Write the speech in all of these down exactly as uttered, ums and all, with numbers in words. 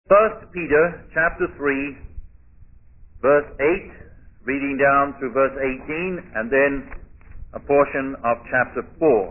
First Peter chapter three, verse eight, reading down through verse eighteen, and then a portion of chapter four.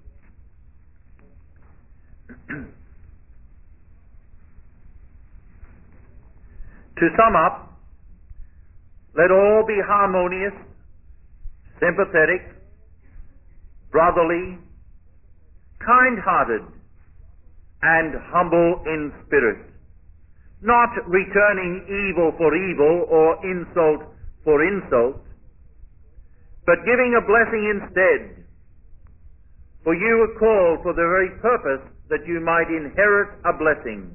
To sum up, let all be harmonious, sympathetic, brotherly, kind-hearted, and humble in spirit, not returning evil for evil or insult for insult, but giving a blessing instead. For you were called for the very purpose that you might inherit a blessing.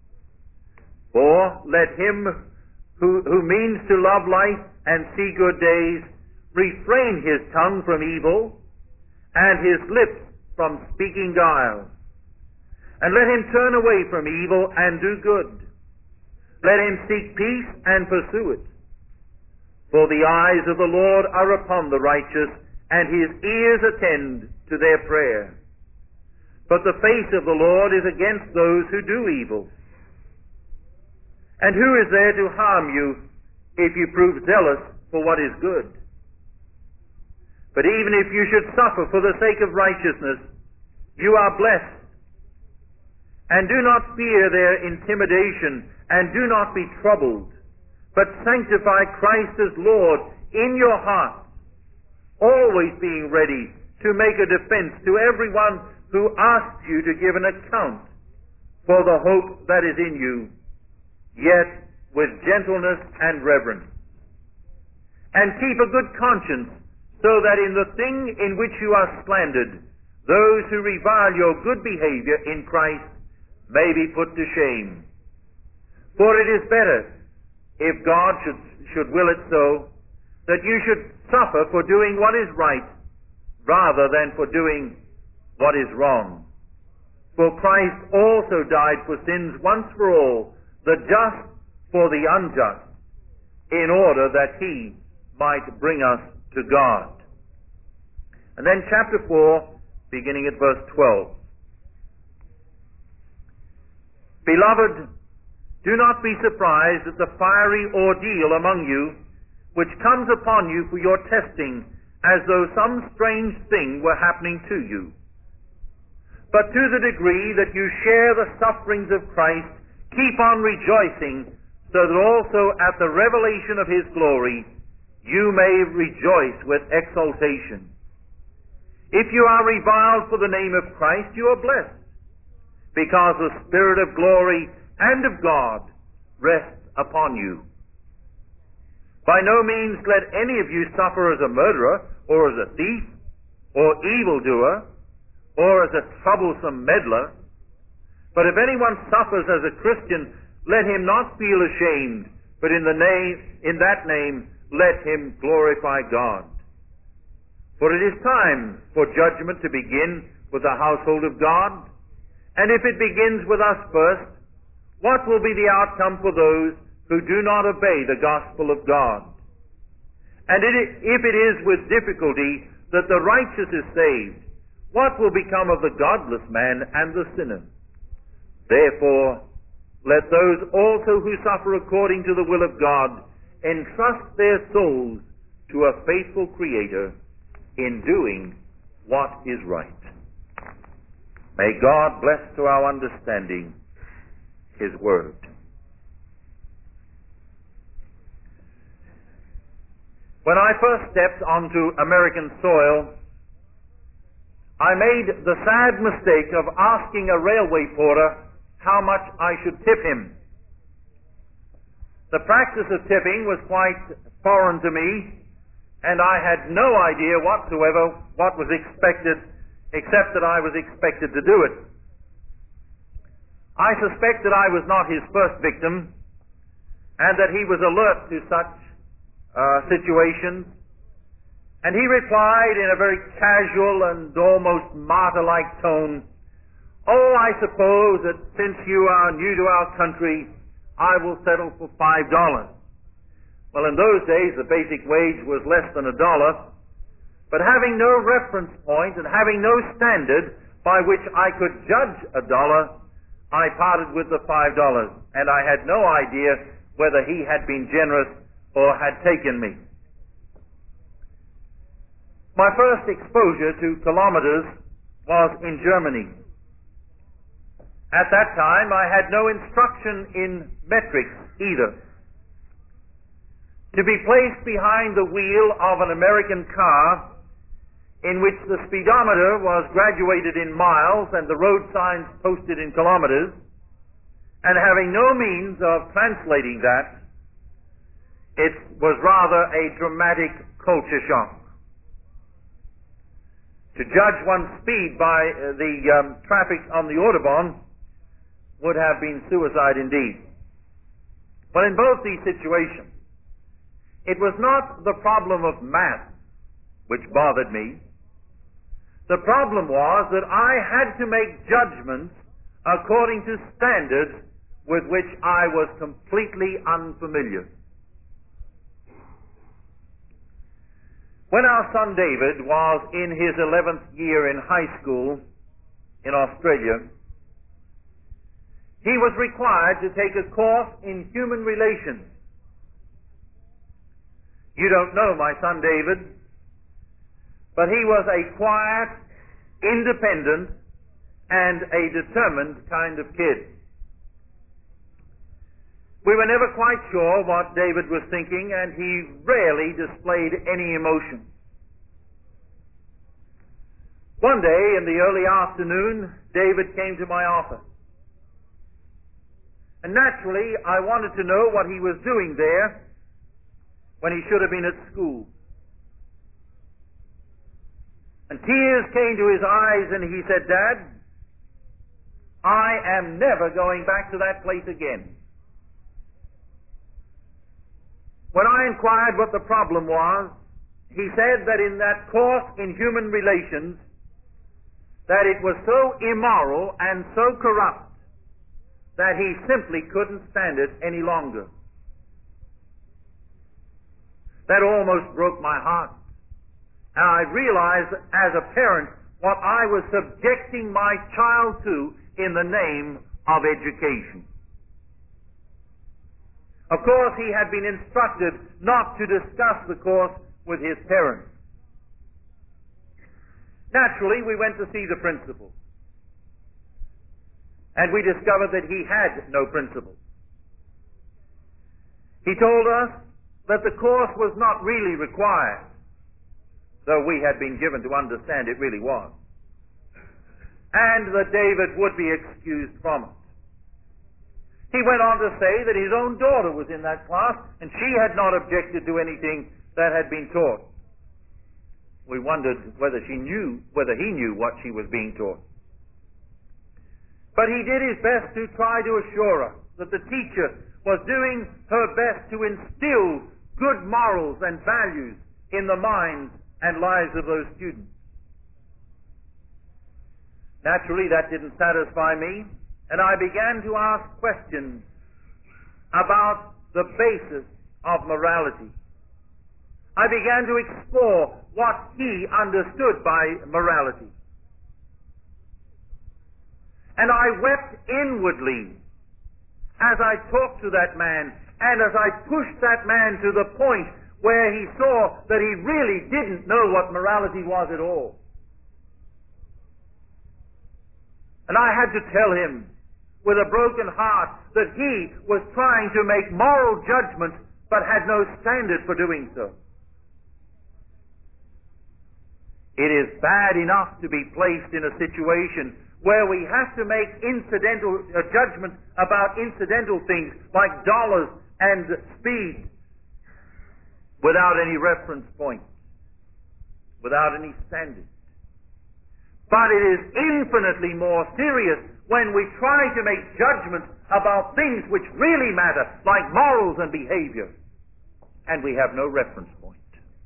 For let him who, who means to love life and see good days refrain his tongue from evil and his lips from speaking guile. And let him turn away from evil and do good. Let him seek peace and pursue it. For the eyes of the Lord are upon the righteous, and his ears attend to their prayer. But the face of the Lord is against those who do evil. And who is there to harm you if you prove zealous for what is good? But even if you should suffer for the sake of righteousness, you are blessed. And do not fear their intimidation, and do not be troubled, but sanctify Christ as Lord in your hearts, always being ready to make a defense to everyone who asks you to give an account for the hope that is in you, yet with gentleness and reverence. And keep a good conscience, so that in the thing in which you are slandered, those who revile your good behavior in Christ may be put to shame. For it is better, if God should, should will it so, that you should suffer for doing what is right, rather than for doing what is wrong. For Christ also died for sins once for all, the just for the unjust, in order that he might bring us to God. And then chapter four, beginning at verse twelve. Beloved, do not be surprised at the fiery ordeal among you, which comes upon you for your testing, as though some strange thing were happening to you. But to the degree that you share the sufferings of Christ, keep on rejoicing, so that also at the revelation of his glory you may rejoice with exultation. If you are reviled for the name of Christ, you are blessed, because the Spirit of glory and of God rests upon you. By no means let any of you suffer as a murderer, or as a thief, or evildoer, or as a troublesome meddler. But if anyone suffers as a Christian, let him not feel ashamed, but in the name, in that name, let him glorify God. For it is time for judgment to begin with the household of God. And if it begins with us first, what will be the outcome for those who do not obey the gospel of God? And it, if it is with difficulty that the righteous is saved, what will become of the godless man and the sinner? Therefore, let those also who suffer according to the will of God entrust their souls to a faithful Creator in doing what is right. May God bless to our understanding his word. When I first stepped onto American soil, I made the sad mistake of asking a railway porter how much I should tip him. The practice of tipping was quite foreign to me, and I had no idea whatsoever what was expected, except that I was expected to do it. I suspect that I was not his first victim, and that he was alert to such uh, situations. And he replied in a very casual and almost martyr-like tone, "Oh, I suppose that since you are new to our country, I will settle for five dollars. Well, in those days, the basic wage was less than a dollar, but having no reference point and having no standard by which I could judge a dollar, I parted with the five dollars, and I had no idea whether he had been generous or had taken me. My first exposure to kilometers was in Germany. At that time, I had no instruction in metrics either. To be placed behind the wheel of an American car in which the speedometer was graduated in miles and the road signs posted in kilometers, and having no means of translating that, it was rather a dramatic culture shock. To judge one's speed by uh, the um, traffic on the Autobahn would have been suicide indeed. But in both these situations, it was not the problem of math which bothered me. The problem was that I had to make judgments according to standards with which I was completely unfamiliar. When our son David was in his eleventh year in high school in Australia, he was required to take a course in human relations. You don't know my son David, but he was a quiet, independent, and a determined kind of kid. We were never quite sure what David was thinking, and he rarely displayed any emotion. One day in the early afternoon, David came to my office. And naturally, I wanted to know what he was doing there when he should have been at school. And tears came to his eyes, and he said, "Dad, I am never going back to that place again." When I inquired what the problem was, he said that in that course in human relations, that it was so immoral and so corrupt that he simply couldn't stand it any longer. That almost broke my heart. And I realized as a parent what I was subjecting my child to in the name of education. Of course, he had been instructed not to discuss the course with his parents. Naturally, we went to see the principal. And we discovered that he had no principal. He told us that the course was not really required, though we had been given to understand it really was, and that David would be excused from it. He went on to say that his own daughter was in that class, and she had not objected to anything that had been taught. We wondered whether she knew, whether he knew what she was being taught. But he did his best to try to assure us that the teacher was doing her best to instill good morals and values in the minds and lives of those students. Naturally, that didn't satisfy me, and I began to ask questions about the basis of morality. I began to explore what he understood by morality. And I wept inwardly as I talked to that man, and as I pushed that man to the point where he saw that he really didn't know what morality was at all. And I had to tell him with a broken heart that he was trying to make moral judgment but had no standard for doing so. It is bad enough to be placed in a situation where we have to make incidental uh, judgments about incidental things like dollars and speed without any reference point, without any standard. But it is infinitely more serious when we try to make judgments about things which really matter, like morals and behavior, and we have no reference point.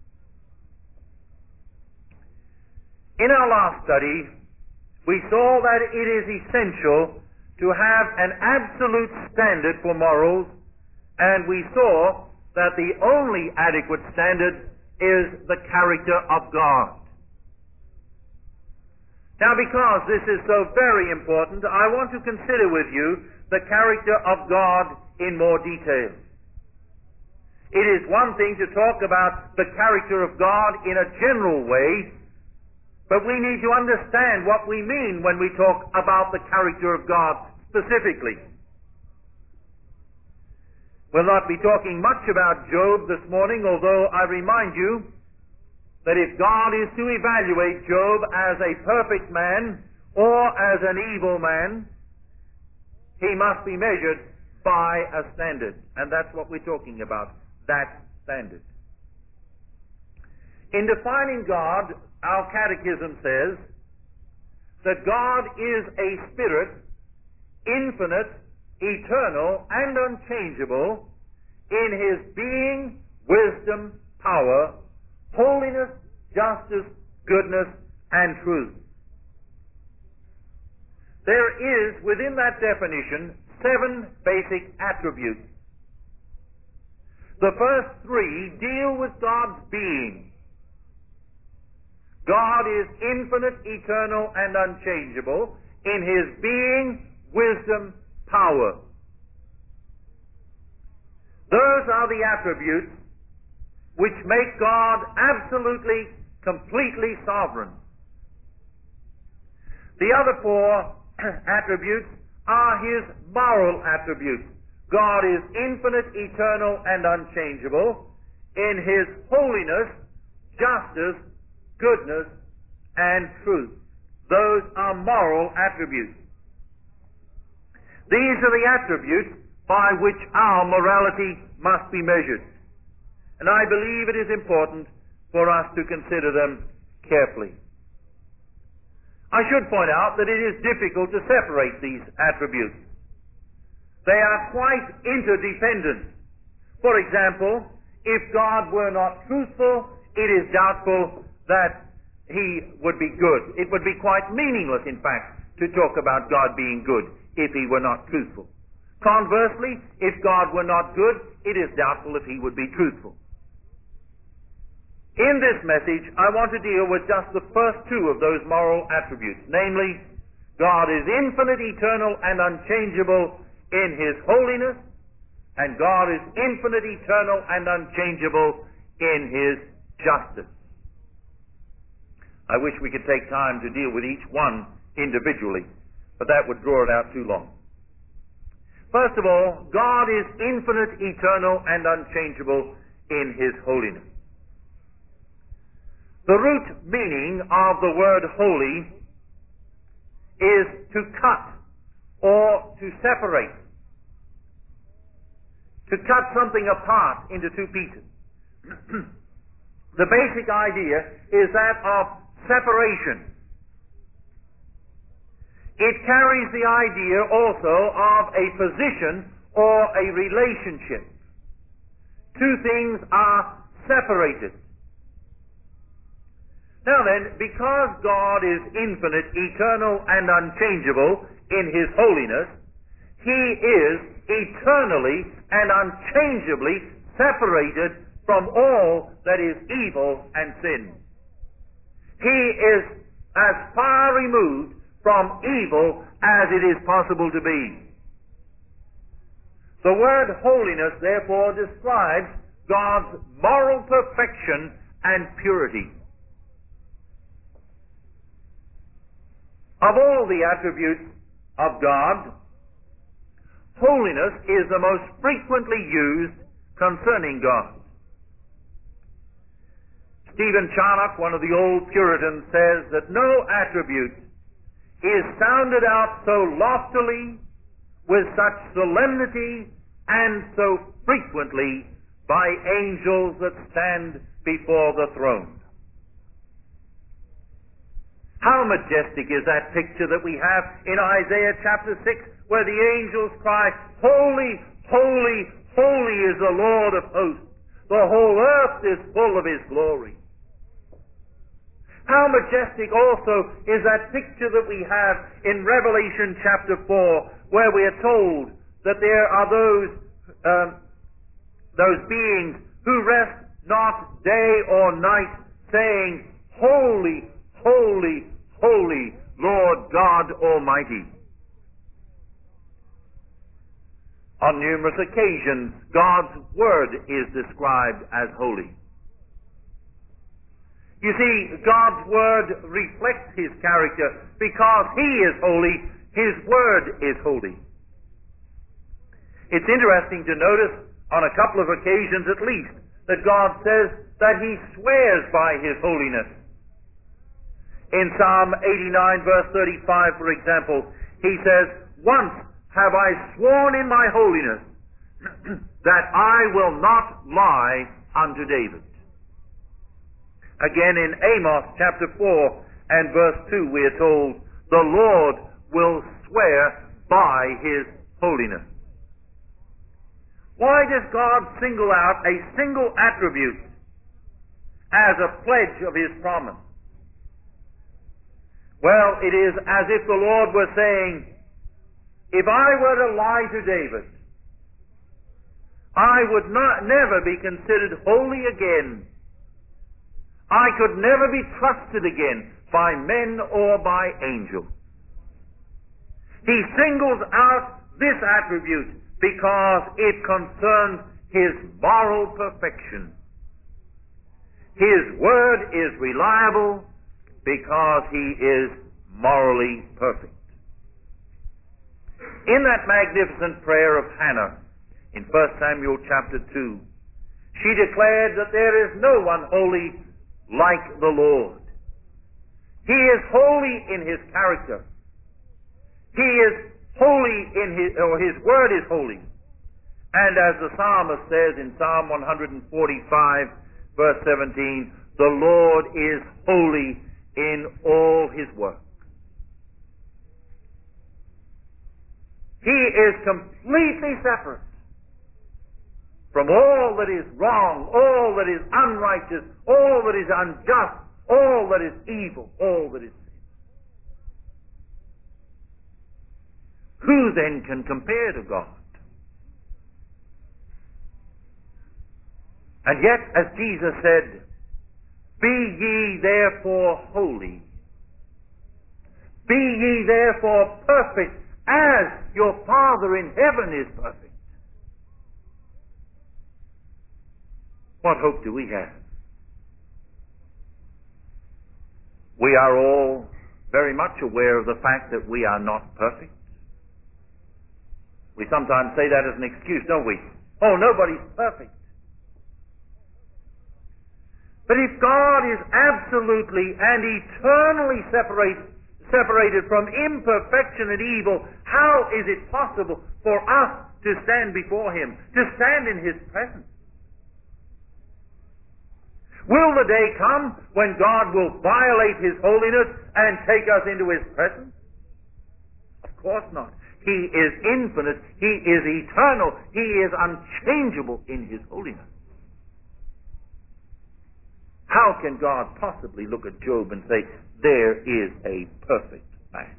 In our last study, we saw that it is essential to have an absolute standard for morals, and we saw that the only adequate standard is the character of God. Now, because this is so very important, I want to consider with you the character of God in more detail. It is one thing to talk about the character of God in a general way, but we need to understand what we mean when we talk about the character of God specifically. We'll not be talking much about Job this morning, although I remind you that if God is to evaluate Job as a perfect man or as an evil man, he must be measured by a standard. And that's what we're talking about, that standard. In defining God, our catechism says that God is a spirit, infinite, eternal, and unchangeable in his being, wisdom, power, holiness, justice, goodness, and truth. There is, within that definition, seven basic attributes. The first three deal with God's being. God is infinite, eternal, and unchangeable in his being, wisdom, power. Those are the attributes which make God absolutely, completely sovereign. The other four attributes are his moral attributes. God is infinite, eternal, and unchangeable in his holiness, justice, goodness, and truth. Those are moral attributes. These are the attributes by which our morality must be measured. And I believe it is important for us to consider them carefully. I should point out that it is difficult to separate these attributes. They are quite interdependent. For example, if God were not truthful, it is doubtful that he would be good. It would be quite meaningless, in fact, to talk about God being good if he were not truthful. Conversely, if God were not good, it is doubtful if he would be truthful. In this message, I want to deal with just the first two of those moral attributes, namely, God is infinite, eternal, and unchangeable in his holiness, and God is infinite, eternal, and unchangeable in his justice. I wish we could take time to deal with each one individually, but that would draw it out too long. First of all, God is infinite, eternal, and unchangeable in his holiness. The root meaning of the word holy is to cut or to separate. To cut something apart into two pieces. The basic idea is that of separation. It carries the idea also of a position or a relationship. Two things are separated. Now then, because God is infinite, eternal, and unchangeable in his holiness, he is eternally and unchangeably separated from all that is evil and sin. He is as far removed from evil as it is possible to be. The word holiness, therefore, describes God's moral perfection and purity. Of all the attributes of God, holiness is the most frequently used concerning God. Stephen Charnock, one of the old Puritans, says that no attribute is sounded out so loftily, with such solemnity, and so frequently by angels that stand before the throne. How majestic is that picture that we have in Isaiah chapter six, where the angels cry, "Holy, holy, holy is the Lord of hosts. The whole earth is full of his glory." How majestic also is that picture that we have in Revelation chapter four, where we are told that there are those, um, those beings who rest not day or night, saying, "Holy, holy, holy, Lord God Almighty. On numerous occasions, God's Word is described as holy. You see, God's Word reflects His character. Because He is holy, His Word is holy. It's interesting to notice, on a couple of occasions at least, that God says that He swears by His holiness. In Psalm eighty-nine, verse thirty-five, for example, He says, "Once have I sworn in my holiness that I will not lie unto David." Again in Amos chapter four and verse two we are told, "The Lord will swear by His holiness." Why does God single out a single attribute as a pledge of His promise? Well, it is as if the Lord were saying, if I were to lie to David, I would not never be considered holy again. I could never be trusted again by men or by angels. He singles out this attribute because it concerns His moral perfection. His word is reliable because He is morally perfect. In that magnificent prayer of Hannah in First Samuel chapter two, she declared that there is no one holy like the Lord. He is holy in His character. He is holy in His, or His word is holy. And as the psalmist says in Psalm one forty-five, verse seventeen, the Lord is holy in all His work. He is completely separate from all that is wrong, all that is unrighteous, all that is unjust, all that is evil, all that is sin. Who then can compare to God? And yet, as Jesus said, "Be ye therefore holy. Be ye therefore perfect, as your Father in heaven is perfect." What hope do we have? We are all very much aware of the fact that we are not perfect. We sometimes say that as an excuse, don't we? Oh, nobody's perfect. But if God is absolutely and eternally separated, separated from imperfection and evil, how is it possible for us to stand before Him, to stand in His presence? Will the day come when God will violate His holiness and take us into His presence? Of course not. He is infinite. He is eternal. He is unchangeable in His holiness. How can God possibly look at Job and say, there is a perfect man?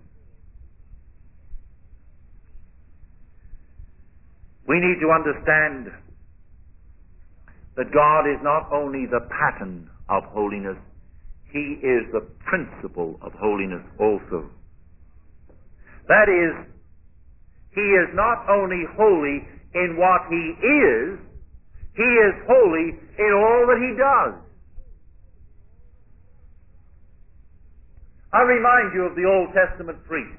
We need to understand that God is not only the pattern of holiness, He is the principle of holiness also. That is, He is not only holy in what He is, He is holy in all that He does. I remind you of the Old Testament priest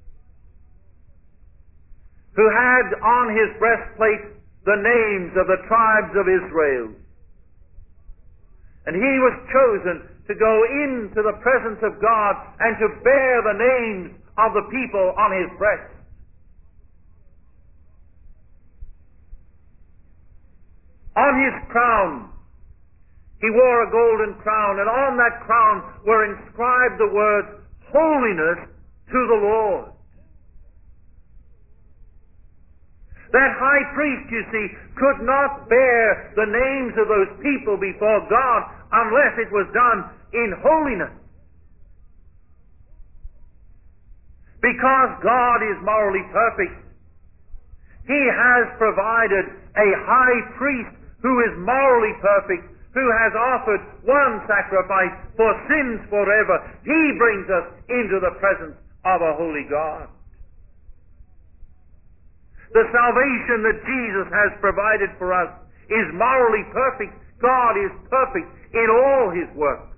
who had on his breastplate the names of the tribes of Israel. And he was chosen to go into the presence of God and to bear the names of the people on his breast. On his crown, he wore a golden crown, and on that crown were inscribed the words, "Holiness to the Lord." That high priest, you see, could not bear the names of those people before God unless it was done in holiness. Because God is morally perfect, He has provided a high priest who is morally perfect, who has offered one sacrifice for sins forever. He brings us into the presence of a holy God. The salvation that Jesus has provided for us is morally perfect. God is perfect in all His works.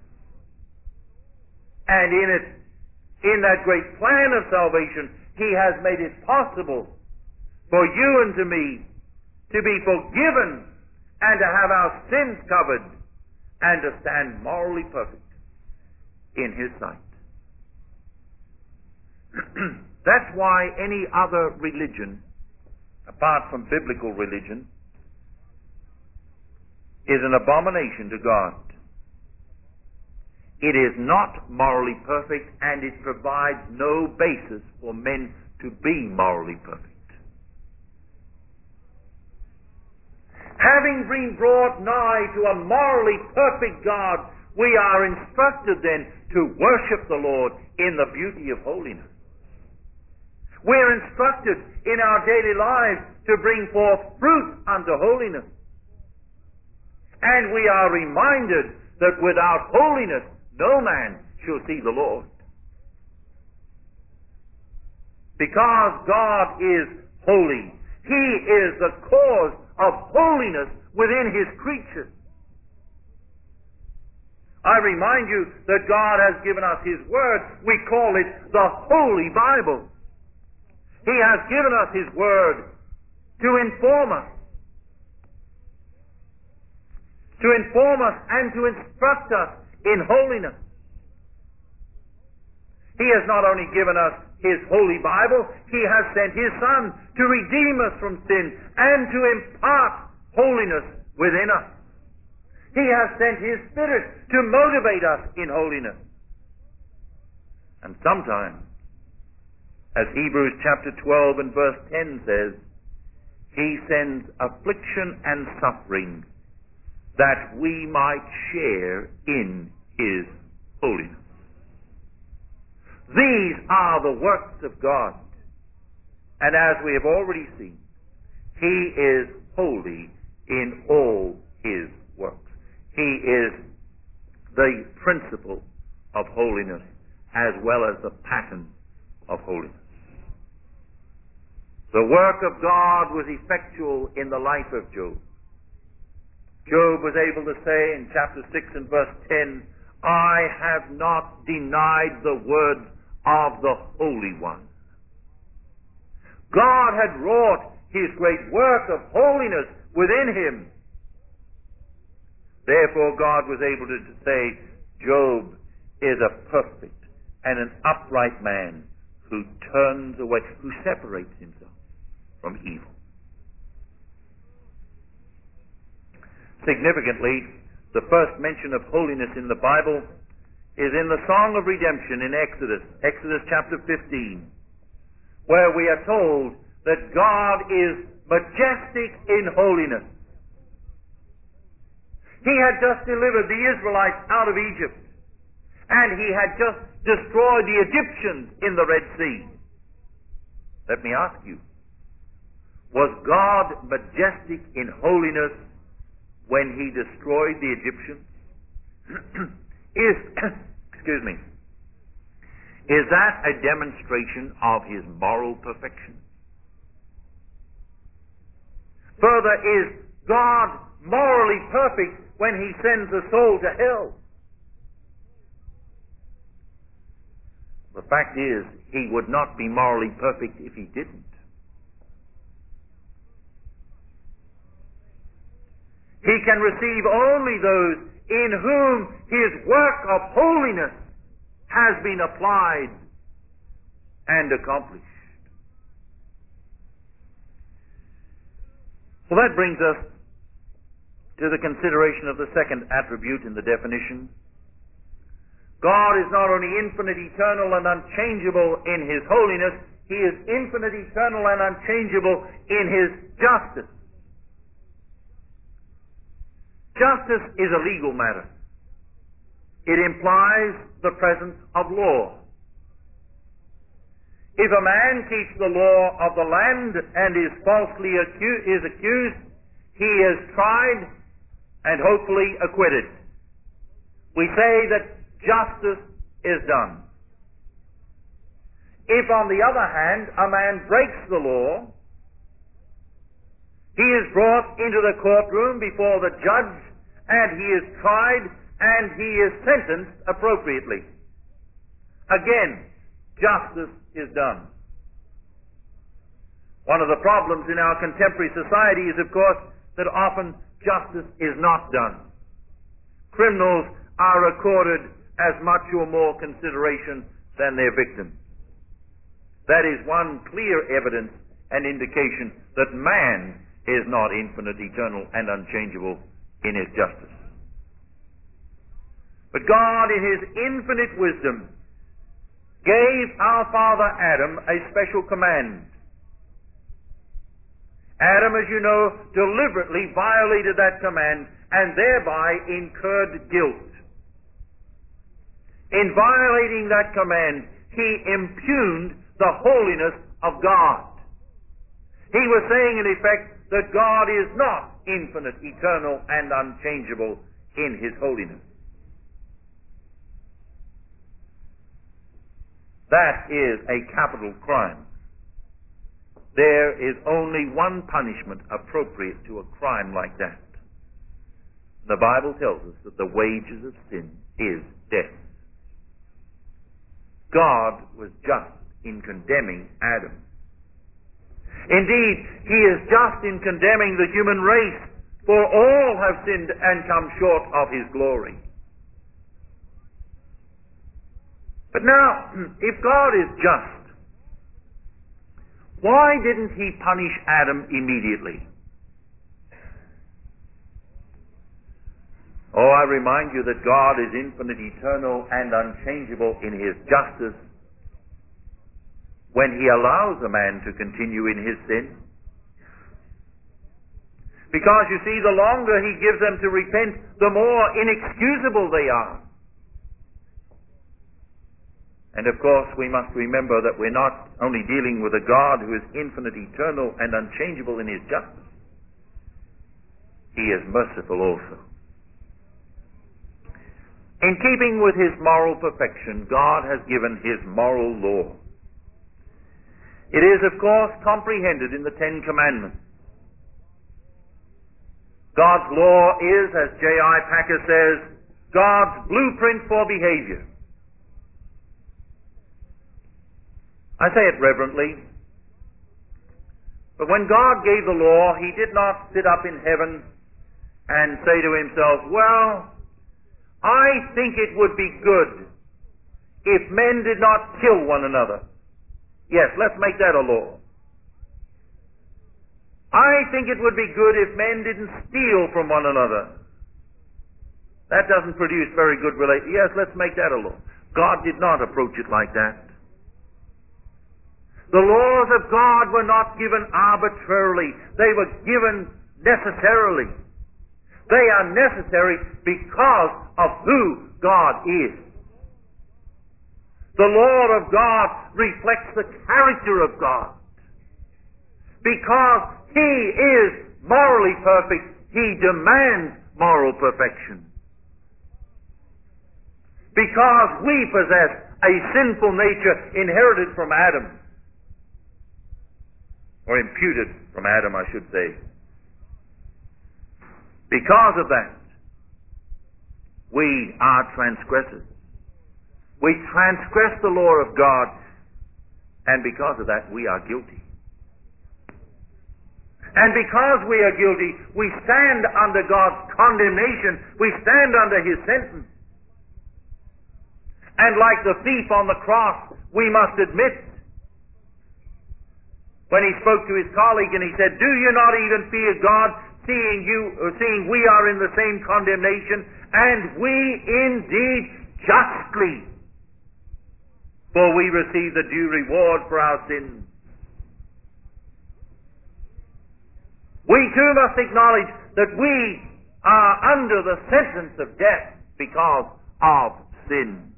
And in it, in that great plan of salvation, He has made it possible for you and to me to be forgiven and to have our sins covered and to stand morally perfect in His sight. That's why any other religion, apart from biblical religion, is an abomination to God. It is not morally perfect, and it provides no basis for men to be morally perfect. Having been brought nigh to a morally perfect God, we are instructed then to worship the Lord in the beauty of holiness. We're instructed in our daily lives to bring forth fruit unto holiness. And we are reminded that without holiness no man shall see the Lord. Because God is holy, He is the cause of holiness within His creatures. I remind you that God has given us His Word. We call it the Holy Bible. He has given us His Word to inform us, to inform us and to instruct us in holiness. He has not only given us His Holy Bible, He has sent His Son to redeem us from sin and to impart holiness within us. He has sent His Spirit to motivate us in holiness. And sometimes, as Hebrews chapter twelve and verse ten says, He sends affliction and suffering that we might share in His holiness. These are the works of God. And as we have already seen, He is holy in all His works. He is the principle of holiness as well as the pattern of holiness. The work of God was effectual in the life of Job. Job was able to say in chapter six and verse ten, I have not denied the word of the Holy One. God had wrought His great work of holiness within him. Therefore God was able to say, Job is a perfect and an upright man who turns away, who separates himself from evil. Significantly, the first mention of holiness in the Bible is in the Song of Redemption in Exodus, Exodus chapter fifteen, where we are told that God is majestic in holiness. He had just delivered the Israelites out of Egypt, and He had just destroyed the Egyptians in the Red Sea. Let me ask you, was God majestic in holiness when He destroyed the Egyptians? is, excuse me, is that a demonstration of His moral perfection? Further, is God morally perfect when He sends a soul to hell? The fact is, He would not be morally perfect if He didn't. He can receive only those in whom His work of holiness has been applied and accomplished. Well, that brings us to the consideration of the second attribute in the definition. God is not only infinite, eternal, and unchangeable in His holiness, He is infinite, eternal, and unchangeable in His justice. Justice is a legal matter. It implies the presence of law. If a man keeps the law of the land and is falsely accused, is accused, he is tried and hopefully acquitted. We say that justice is done. If, on the other hand, a man breaks the law, he is brought into the courtroom before the judge, and he is tried, and he is sentenced appropriately. Again, justice is done. One of the problems in our contemporary society is, of course, that often justice is not done. Criminals are accorded as much or more consideration than their victims. That is one clear evidence and indication that man is not infinite, eternal, and unchangeable in his justice. But God, in his infinite wisdom, gave our father Adam a special command. Adam, as you know, deliberately violated that command and thereby incurred guilt. In violating that command, he impugned the holiness of God. He was saying, in effect, that God is not infinite, eternal, and unchangeable in his holiness. That is a capital crime. There is only one punishment appropriate to a crime like that. The Bible tells us that the wages of sin is death. God was just in condemning Adam. Indeed, he is just in condemning the human race, for all have sinned and come short of his glory. But now, if God is just, why didn't he punish Adam immediately? Oh, I remind you that God is infinite, eternal, and unchangeable in his justice when he allows a man to continue in his sin. Because, you see, the longer he gives them to repent, the more inexcusable they are. And of course, we must remember that we're not only dealing with a God who is infinite, eternal, and unchangeable in his justice. He is merciful also. In keeping with his moral perfection, God has given his moral law. It is, of course, comprehended in the Ten Commandments. God's law is, as J I Packer says, God's blueprint for behavior. I say it reverently, but when God gave the law, he did not sit up in heaven and say to himself, well, I think it would be good if men did not kill one another. Yes, let's make that a law. I think it would be good if men didn't steal from one another. That doesn't produce very good relations. Yes, let's make that a law. God did not approach it like that. The laws of God were not given arbitrarily. They were given necessarily. They are necessary because of who God is. The law of God reflects the character of God. Because he is morally perfect, he demands moral perfection. Because we possess a sinful nature inherited from Adam, or imputed from Adam, I should say. Because of that, we are transgressors. We transgress the law of God, and because of that, we are guilty. And because we are guilty, we stand under God's condemnation. We stand under his sentence. And like the thief on the cross, we must admit, when he spoke to his colleague and he said, do you not even fear God, seeing you, or seeing we are in the same condemnation, and we indeed justly, for we receive the due reward for our sins. We too must acknowledge that we are under the sentence of death because of sin.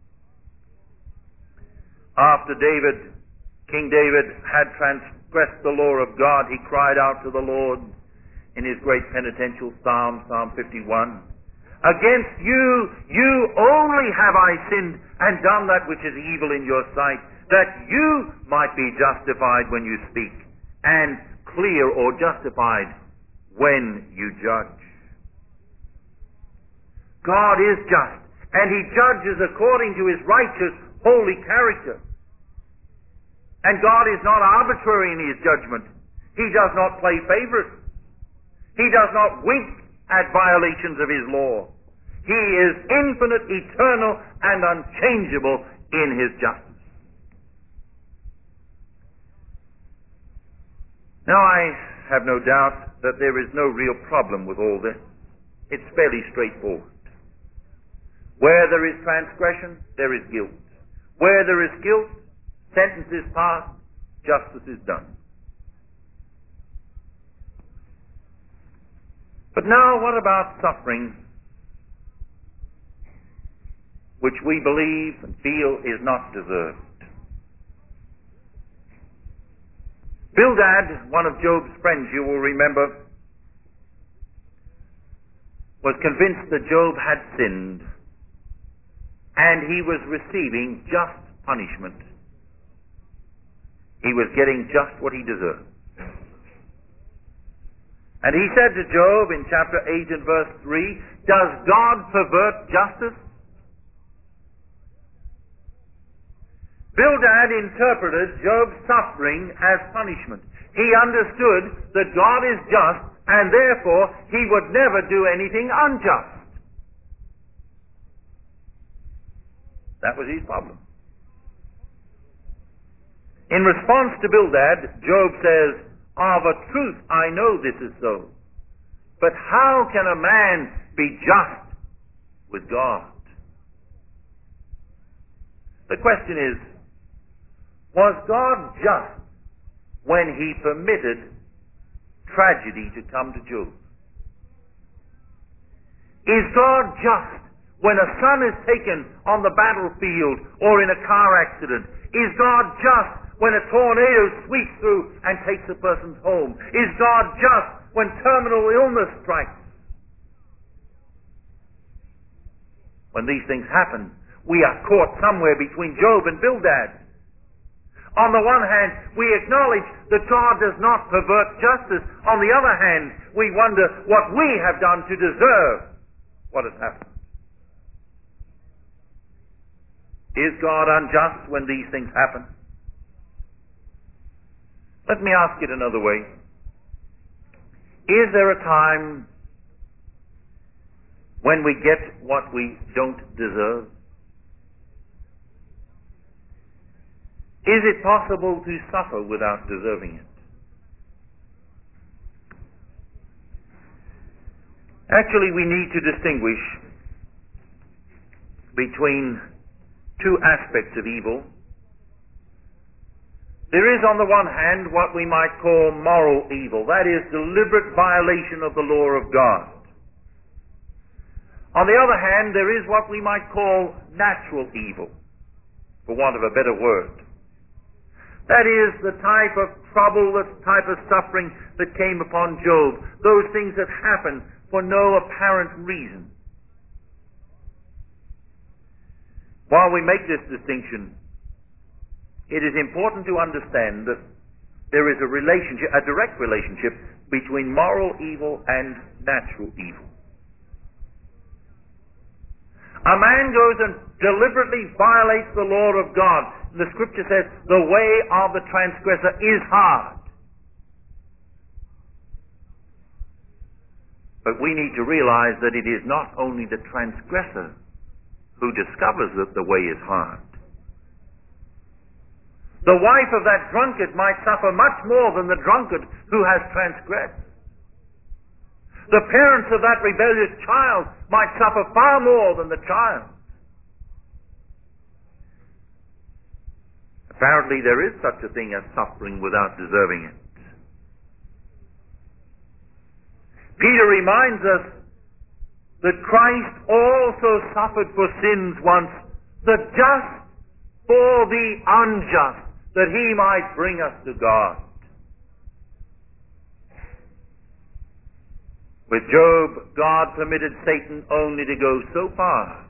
After David King David had transgressed the law of God, he cried out to the Lord in his great penitential psalm, Psalm fifty-one. Against you, you only have I sinned and done that which is evil in your sight, that you might be justified when you speak, and clear or justified when you judge. God is just, and he judges according to his righteous, holy character. And God is not arbitrary in his judgment. He does not play favorites. He does not wink at violations of his law. He is infinite, eternal, and unchangeable in his justice. Now, I have no doubt that there is no real problem with all this. It's fairly straightforward. Where there is transgression, there is guilt. Where there is guilt, sentence is passed, justice is done. But now, what about suffering which we believe and feel is not deserved? Bildad, one of Job's friends, you will remember, was convinced that Job had sinned and he was receiving just punishment. He was getting just what he deserved. And he said to Job in chapter eight and verse three, does God pervert justice? Bildad interpreted Job's suffering as punishment. He understood that God is just, and therefore he would never do anything unjust. That was his problem. In response to Bildad, Job says, of a truth I know this is so. But how can a man be just with God? The question is, was God just when he permitted tragedy to come to Job? Is God just when a son is taken on the battlefield or in a car accident? Is God just when a tornado sweeps through and takes a person's home? Is God just when terminal illness strikes? When these things happen, we are caught somewhere between Job and Bildad. On the one hand, we acknowledge that God does not pervert justice. On the other hand, we wonder what we have done to deserve what has happened. Is God unjust when these things happen? Let me ask it another way. Is there a time when we get what we don't deserve? Is it possible to suffer without deserving it? Actually, we need to distinguish between two aspects of evil. There is, on the one hand, what we might call moral evil. That is, deliberate violation of the law of God. On the other hand, there is what we might call natural evil, for want of a better word. That is the type of trouble, the type of suffering that came upon Job. Those things that happen for no apparent reason. While we make this distinction, it is important to understand that there is a relationship, a direct relationship, between moral evil and natural evil. A man goes and deliberately violates the law of God. The scripture says, the way of the transgressor is hard. But we need to realize that it is not only the transgressor who discovers that the way is hard. The wife of that drunkard might suffer much more than the drunkard who has transgressed. The parents of that rebellious child might suffer far more than the child. Apparently there is such a thing as suffering without deserving it. Peter reminds us that Christ also suffered for sins once, the just for the unjust, that he might bring us to God. With Job, God permitted Satan only to go so far.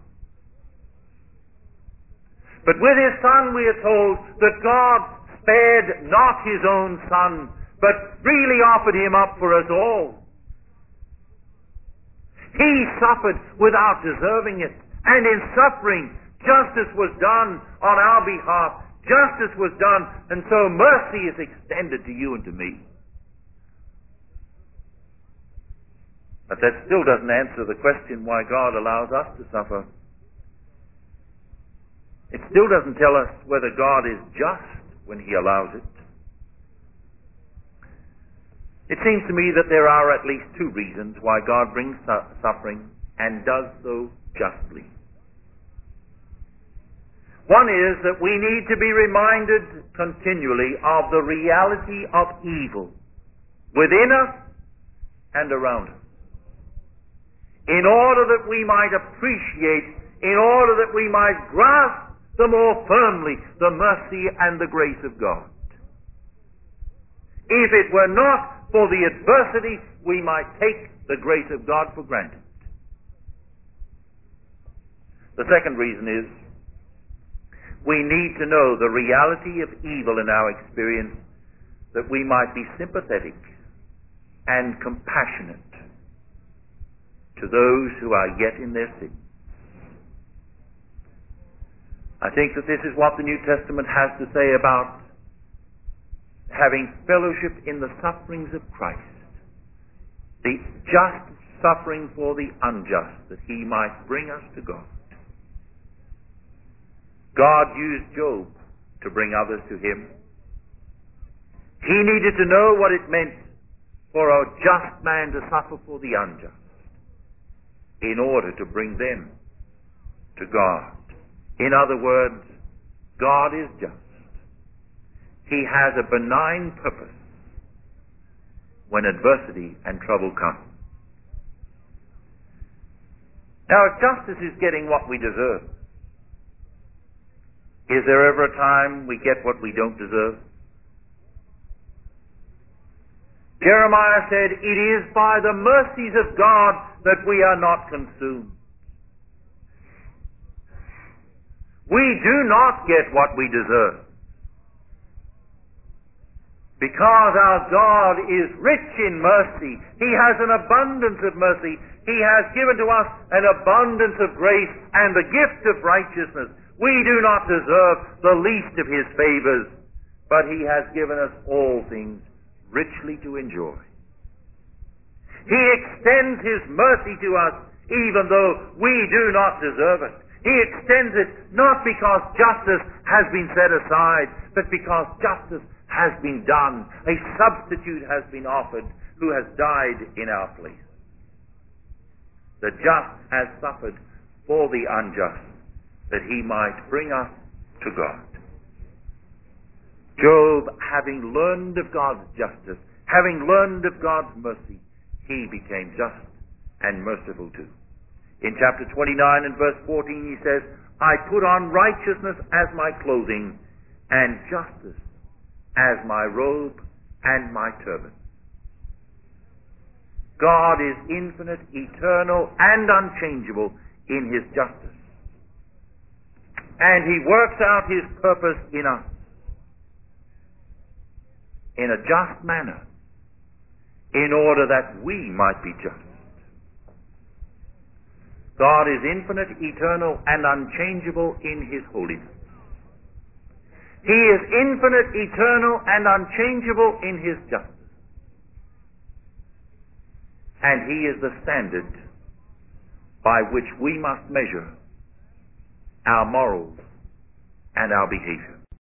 But with his son, we are told that God spared not his own son, but freely offered him up for us all. He suffered without deserving it, and in suffering, justice was done on our behalf. Justice was done, and so mercy is extended to you and to me. But that still doesn't answer the question why God allows us to suffer. It still doesn't tell us whether God is just when he allows it. It seems to me that there are at least two reasons why God brings su- suffering and does so justly. One is that we need to be reminded continually of the reality of evil within us and around us, in order that we might appreciate, in order that we might grasp the more firmly the mercy and the grace of God. If it were not for the adversity, we might take the grace of God for granted. The second reason is we need to know the reality of evil in our experience, that we might be sympathetic and compassionate to those who are yet in their sin. I think that this is what the New Testament has to say about having fellowship in the sufferings of Christ, the just suffering for the unjust, that he might bring us to God. God used Job to bring others to him. He needed to know what it meant for a just man to suffer for the unjust in order to bring them to God. In other words, God is just. He has a benign purpose when adversity and trouble come. Now, if justice is getting what we deserve, is there ever a time we get what we don't deserve? Jeremiah said, "It is by the mercies of God that we are not consumed." We do not get what we deserve, because our God is rich in mercy. He has an abundance of mercy. He has given to us an abundance of grace and the gift of righteousness. We do not deserve the least of his favors, but he has given us all things richly to enjoy. He extends his mercy to us even though we do not deserve it. He extends it not because justice has been set aside, but because justice has been done. A substitute has been offered who has died in our place. The just has suffered for the unjust, that he might bring us to God. Job, having learned of God's justice, having learned of God's mercy, he became just and merciful too. In chapter twenty-nine and verse fourteen he says, "I put on righteousness as my clothing, and justice as my robe and my turban." God is infinite, eternal, and unchangeable in his justice. And he works out his purpose in us in a just manner, in order that we might be just. God is infinite, eternal, and unchangeable in his holiness. He is infinite, eternal, and unchangeable in his justice. And he is the standard by which we must measure our morals and our behavior.